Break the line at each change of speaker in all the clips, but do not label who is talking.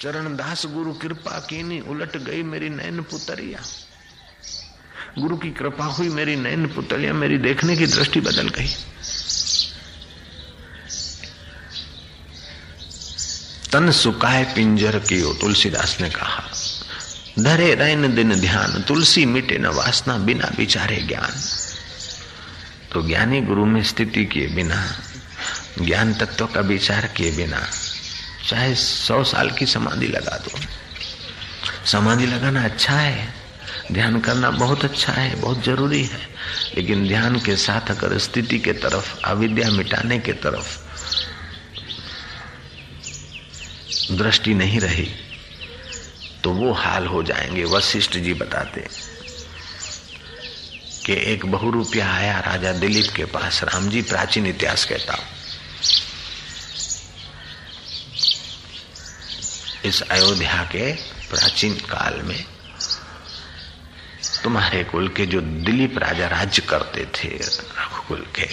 चरण दास गुरु कृपा कीनी, उलट गई मेरी नैन पुतरिया। गुरु की कृपा हुई, मेरी नैन पुतलिया, मेरी देखने की दृष्टि बदल गई। तन सुकाए पिंजर कियो, तुलसीदास ने कहा। धरे रैन दिन ध्यान, तुलसी मिटे न वासना, बिना विचारे ज्ञान। तो ज्ञानी गुरु में स्थिति किए बिना, ज्ञान तत्व का विचार किए बिना, चाहे 100 साल की समाधि लगा दो। समाधि लगाना अच्छा है, ध्यान करना बहुत अच्छा है, बहुत जरूरी है, लेकिन ध्यान के साथ अगर स्थिति के तरफ, अविद्या मिटाने के तरफ दृष्टि नहीं रही तो वो हाल हो जाएंगे। वशिष्ठ जी बताते कि एक बहुरूपिया आया राजा दिलीप के पास। राम जी प्राचीन इतिहास कहता हूं, इस अयोध्या के प्राचीन काल में तुम्हारे कुल के जो दिलीप राजा राज्य करते थे, रघुकुल के,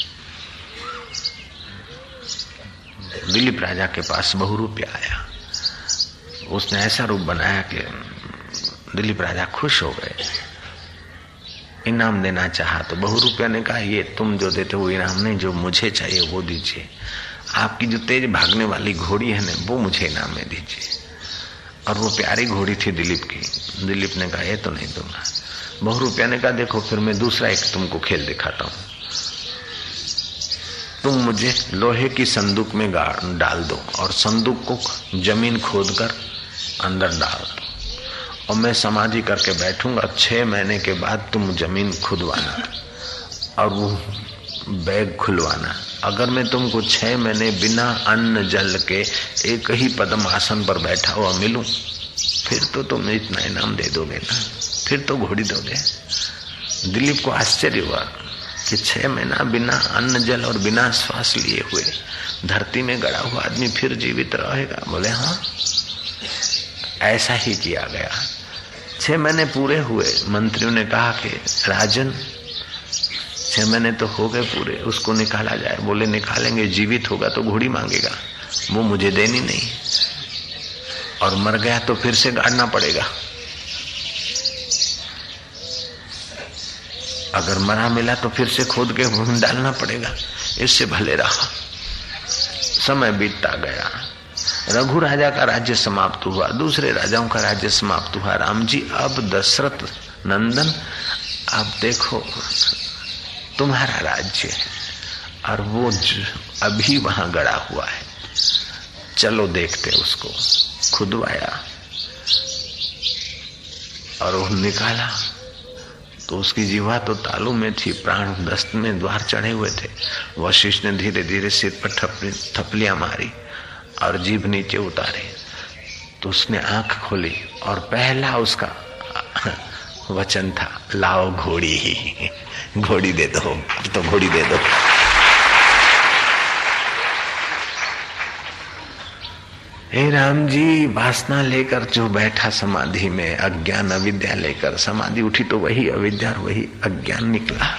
दिलीप राजा के पास बहुरूपिया आया। उसने ऐसा रूप बनाया कि दिलीप राजा खुश हो गए, इनाम देना चाहा। तो बहुरूपिया ने कहा, ये तुम जो देते हो इनाम नहीं, जो मुझे चाहिए वो दीजिए। आपकी जो तेज भागने वाली घोड़ी है ना, वो मुझे इनाम में दीजिए। और वो प्यारी घोड़ी थी दिलीप की। दिलीप ने कहा, ये तो नहीं दूंगा। बहुरूपिया ने कहा, देखो फिर मैं दूसरा एक तुमको खेल दिखाता हूं। तुम मुझे लोहे की संदूक में डाल दो और संदूक को जमीन खोदकर अंदर डाल दो, और मैं समाधि करके बैठूंगा। 6 महीने के बाद तुम जमीन खुदवाना और वो बैग खुलवाना। अगर मैं तुमको 6 महीने बिना अन्न जल के एक ही पद्मासन पर बैठा हुआ मिलूं, फिर तो तुम इतना इनाम दे दोगे ना, फिर तो घोड़ी दोगे। दिलीप को आश्चर्य हुआ कि 6 महीना बिना अन्न जल और बिना श्वास लिए हुए धरती में गड़ा हुआ आदमी फिर जीवित रहेगा। बोले हाँ, ऐसा ही किया गया। 6 महीने पूरे हुए। मंत्रियों ने कहा कि राजन 6 महीने तो हो गए पूरे, उसको निकाला जाए। बोले निकालेंगे, जीवित होगा तो घोड़ी मांगेगा, वो मुझे देनी नहीं, और मर गया तो फिर से गाड़ना पड़ेगा। अगर मरा मिला तो फिर से खोद के भूमि डालना पड़ेगा। इससे भले रहा। समय बीतता गया। रघु राजा का राज्य समाप्त हुआ, दूसरे राजाओं का राज्य समाप्त हुआ। राम जी अब दशरथ नंदन, अब देखो तुम्हारा राज्य है और वो अभी वहां गड़ा हुआ है, चलो देखते उसको। खुदवाया और वो निकाला तो उसकी जीवा तो तालू में थी, प्राण दस्त में द्वार चढ़े हुए थे। वशिष्ठ ने धीरे धीरे सिर पर थपलियां मारी और जीभ नीचे उतारे तो उसने आंख खोली और पहला उसका वचन था, लाओ घोड़ी ही, घोड़ी दे दो, तो घोड़ी दे दो। हे राम जी, वासना लेकर जो बैठा समाधि में, अज्ञान अविद्या लेकर समाधि उठी तो वही अविद्या और वही अज्ञान निकला।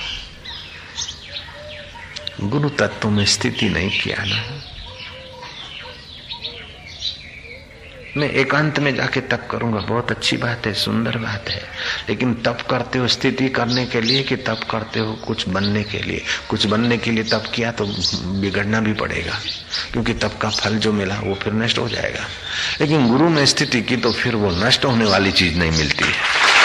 गुरु तत्व में स्थिति नहीं किया ना। मैं एकांत में जाके तप करूंगा, बहुत अच्छी बात है, सुंदर बात है, लेकिन तप करते हो स्थिति करने के लिए कि तप करते हो कुछ बनने के लिए? कुछ बनने के लिए तप किया तो बिगड़ना भी पड़ेगा, क्योंकि तप का फल जो मिला वो फिर नष्ट हो जाएगा। लेकिन गुरु में स्थिति की तो फिर वो नष्ट होने वाली चीज नहीं मिलती है।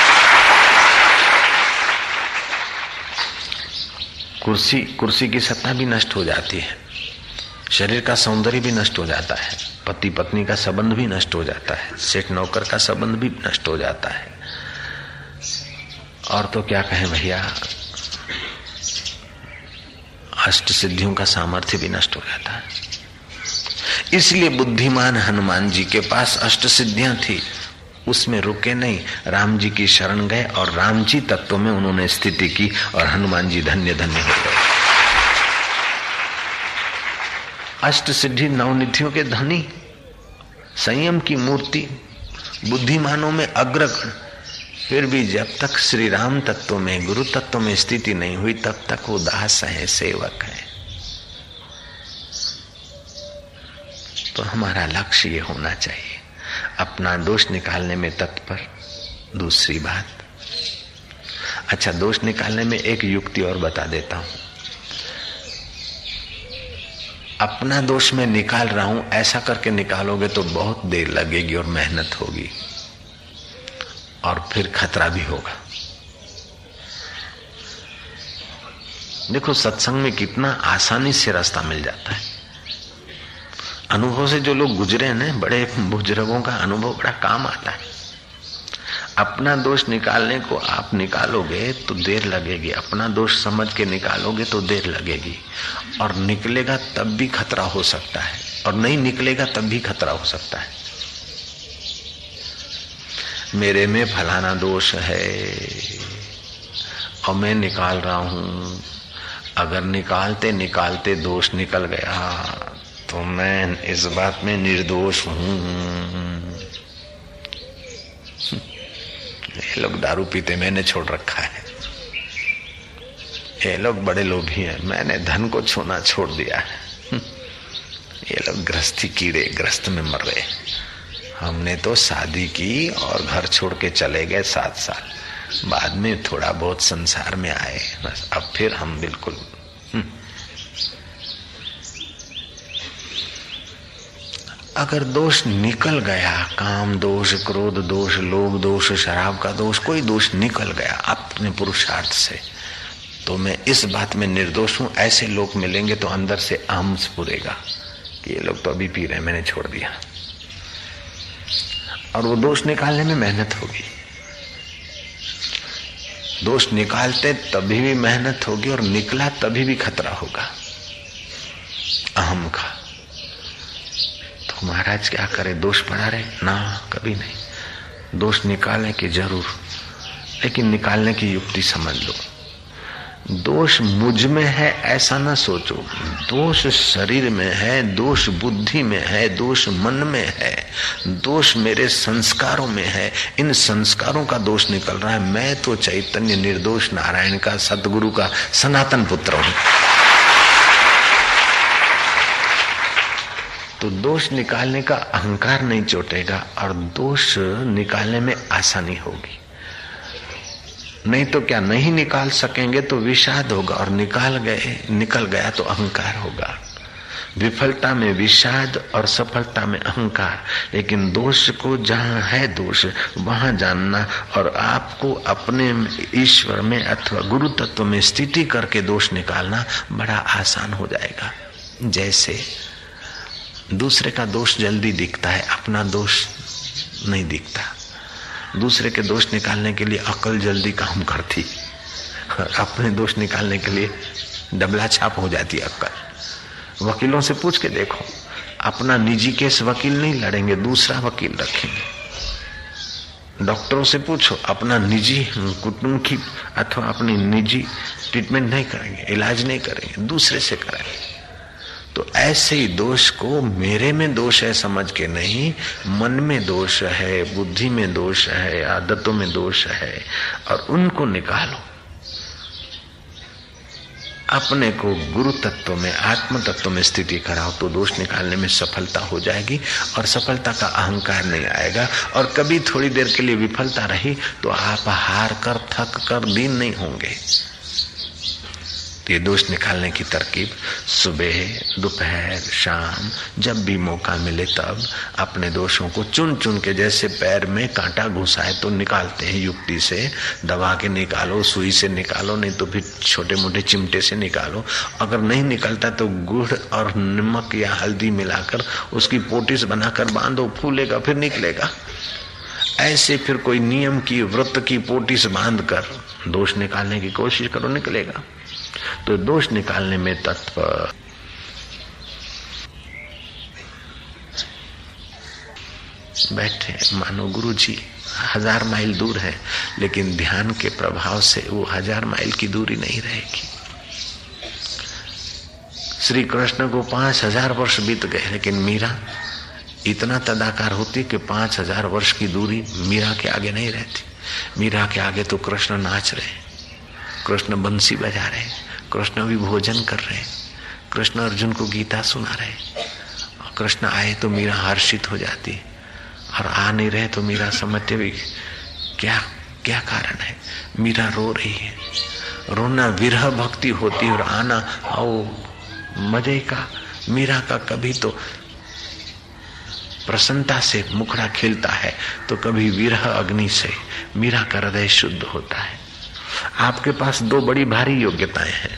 कुर्सी की सत्ता भी नष्ट हो जाती है, शरीर का सौंदर्य भी नष्ट हो जाता है, पति पत्नी का संबंध भी नष्ट हो जाता है, सेठ नौकर का संबंध भी नष्ट हो जाता है। और तो क्या कहें भैया, अष्ट सिद्धियों का सामर्थ्य भी नष्ट हो जाता है। इसलिए बुद्धिमान हनुमान जी के पास अष्ट सिद्धियां थी, उसमें रुके नहीं, राम जी की शरण गए और राम जी तत्व में उन्होंने स्थिति की और हनुमान जी धन्य धन्य हो गए। अष्ट सिद्धि नवनिधियों के धनी, संयम की मूर्ति, बुद्धिमानों में अग्रगण, फिर भी जब तक श्री राम तत्व में, गुरु तत्व में स्थिति नहीं हुई तब तक वो दास है, सेवक है। तो हमारा लक्ष्य ये होना चाहिए, अपना दोष निकालने में तत्पर। दूसरी बात, अच्छा दोष निकालने में एक युक्ति और बता देता हूं। अपना दोष मैं निकाल रहा हूं, ऐसा करके निकालोगे तो बहुत देर लगेगी और मेहनत होगी और फिर खतरा भी होगा। देखो सत्संग में कितना आसानी से रास्ता मिल जाता है। अनुभव से जो लोग गुजरे हैं ना, बड़े बुजुर्गों का अनुभव बड़ा काम आता है। अपना दोष निकालने को आप निकालोगे तो देर लगेगी, अपना दोष समझ के निकालोगे तो देर लगेगी, और निकलेगा तब भी खतरा हो सकता है, और नहीं निकलेगा तब भी खतरा हो सकता है। मेरे में फलाना दोष है और मैं निकाल रहा हूं, अगर निकालते निकालते दोष निकल गया तो मैं इस बात में निर्दोष हूं। ये लोग दारू पीते, मैंने छोड़ रखा है। ये लोग बड़े लोभी हैं, मैंने धन को छूना छोड़ दिया है। ये लोग गृहस्थी कीड़े, ग्रस्त में मर रहे। हमने तो शादी की और घर छोड़ के चले गए 7 साल, बाद में थोड़ा बहुत संसार में आए, बस अब फिर हम बिल्कुल अगर दोष निकल गया, काम दोष, क्रोध दोष, लोभ दोष, शराब का दोष, कोई दोष निकल गया अपने पुरुषार्थ से, तो मैं इस बात में निर्दोष हूं। ऐसे लोग मिलेंगे तो अंदर से अहम स्फुरेगा कि ये लोग तो अभी पी रहे हैं, मैंने छोड़ दिया, और वो दोष निकालने में मेहनत होगी। दोष निकालते तभी भी मेहनत होगी और निकला तभी भी खतरा होगा अहम का। तो महाराज क्या करे, दोष पड़ा रहे ना, कभी नहीं। दोष निकालने की जरूर, लेकिन निकालने की युक्ति समझ लो। दोष मुझ में है ऐसा ना सोचो, दोष शरीर में है, दोष बुद्धि में है, दोष मन में है, दोष मेरे संस्कारों में है। इन संस्कारों का दोष निकल रहा है। मैं तो चैतन्य निर्दोष नारायण का, सतगुरु का सनातन पुत्र हूं। तो दोष निकालने का अहंकार नहीं चोटेगा और दोष निकालने में आसानी होगी। नहीं तो क्या, नहीं निकाल सकेंगे तो विषाद होगा, और निकल गया तो अहंकार होगा। विफलता में विषाद और सफलता में अहंकार। लेकिन दोष को जहां है दोष वहां जानना, और आपको अपने ईश्वर में अथवा गुरु तत्व में स्थिति करके दोष निकालना बड़ा आसान हो जाएगा। जैसे दूसरे का दोष जल्दी दिखता है, अपना दोष नहीं दिखता। दूसरे के दोष निकालने के लिए अकल जल्दी काम करती, और अपने दोष निकालने के लिए डबला छाप हो जाती अक्ल। वकीलों से पूछ के देखो, अपना निजी केस वकील नहीं लड़ेंगे, दूसरा वकील रखेंगे। डॉक्टरों से पूछो, अपना निजी कुटुंब की अथवा अपनी निजी ट्रीटमेंट नहीं करेंगे, इलाज नहीं करेंगे, दूसरे से कराएंगे। तो ऐसे ही दोष को मेरे में दोष है समझ के नहीं, मन में दोष है, बुद्धि में दोष है, आदतों में दोष है, और उनको निकालो। अपने को गुरु तत्व में, आत्म तत्व में स्थिति कराओ तो दोष निकालने में सफलता हो जाएगी, और सफलता का अहंकार नहीं आएगा। और कभी थोड़ी देर के लिए विफलता रही तो आप हार कर, थक कर दीन नहीं होंगे। ये दोष निकालने की तरकीब सुबह, दोपहर, शाम, जब भी मौका मिले तब अपने दोषों को चुन चुन के, जैसे पैर में कांटा घुसाए तो निकालते हैं युक्ति से, दबा के निकालो, सुई से निकालो, नहीं तो फिर छोटे मोटे चिमटे से निकालो। अगर नहीं निकलता तो गुड़ और नमक या हल्दी मिलाकर उसकी पोटिस बनाकर बांधो, फूलेगा, फिर निकलेगा। ऐसे फिर कोई नियम की, व्रत की पोटिस बांध कर दोष निकालने की कोशिश करो, निकलेगा। तो दोष निकालने में तत्पर। बैठे, मानो गुरु जी 1000 माइल दूर है, लेकिन ध्यान के प्रभाव से वो 1000 माइल की दूरी नहीं रहेगी। श्री कृष्ण को 5000 वर्ष बीत गए, लेकिन मीरा इतना तदाकार होती कि 5000 वर्ष की दूरी मीरा के आगे नहीं रहती। मीरा के आगे तो कृष्ण नाच रहे, कृष्ण बंसी बजा रहे, कृष्ण भी भोजन कर रहे, कृष्ण अर्जुन को गीता सुना रहे। कृष्ण आए तो मीरा हर्षित हो जाती, और आ नहीं रहे तो मीरा समझते भी क्या क्या कारण है। मीरा रो रही है, रोना विरह भक्ति होती और आना आओ मजे का। मीरा का कभी तो प्रसन्नता से मुखड़ा खिलता है तो कभी विरह अग्नि से मीरा का हृदय शुद्ध होता है। आपके पास दो बड़ी भारी योग्यताएं हैं।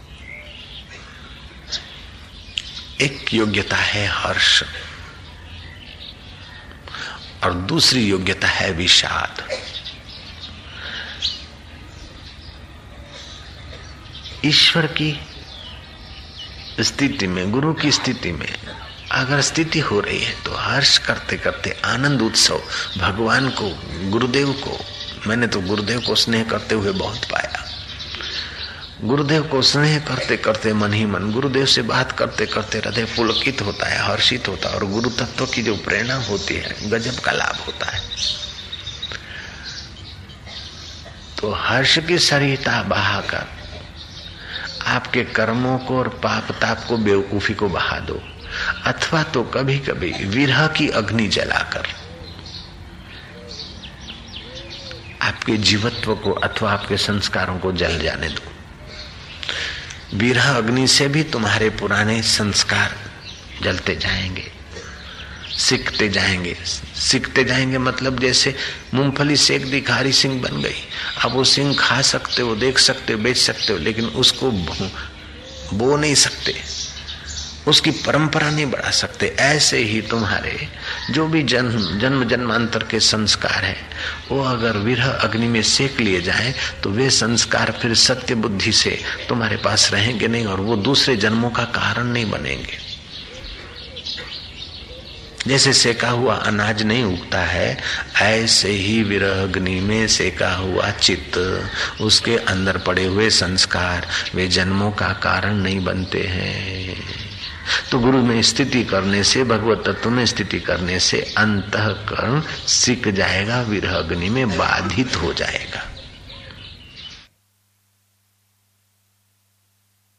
एक योग्यता है हर्ष और दूसरी योग्यता है विषाद। ईश्वर की स्थिति में, गुरु की स्थिति में अगर स्थिति हो रही है तो हर्ष करते करते आनंद उत्सव भगवान को, गुरुदेव को, मैंने तो गुरुदेव को स्नेह करते हुए बहुत पाया। गुरुदेव को स्नेह करते करते मन ही मन, गुरुदेव से बात करते करते हृदय पुलकित होता है, हर्षित होता है और गुरु तत्व की जो प्रेरणा होती है गजब का लाभ होता है। तो हर्ष की सरिता बहाकर आपके कर्मों को और पाप ताप को, बेवकूफी को बहा दो, अथवा तो कभी कभी विरह की अग्नि जलाकर आपके जीवत्व को अथवा आपके संस्कारों को जल जाने दो। विरह अग्नि से भी तुम्हारे पुराने संस्कार जलते जाएंगे, सीखते जाएंगे। सीखते जाएंगे मतलब जैसे मूंगफली सेक दी, खारी सिंग बन गई। अब वो सिंग खा सकते हो, देख सकते हो, बेच सकते हो, लेकिन उसको बो नहीं सकते, उसकी परंपरा नहीं बढ़ा सकते। ऐसे ही तुम्हारे जो भी जन्म जन्मांतर के संस्कार है वो अगर विरह अग्नि में सेक लिए जाएं तो वे संस्कार फिर सत्य बुद्धि से तुम्हारे पास रहेंगे नहीं और वो दूसरे जन्मों का कारण नहीं बनेंगे। जैसे सेका हुआ अनाज नहीं उगता है, ऐसे ही विरह अग्नि में सेका हुआ चित्त, उसके अंदर पड़े हुए संस्कार वे जन्मों का कारण नहीं बनते हैं। तो गुरु में स्थिति करने से, भगवत तत्व में स्थिति करने से अंतःकरण सीख जाएगा, विरह अग्नि में बाधित हो जाएगा।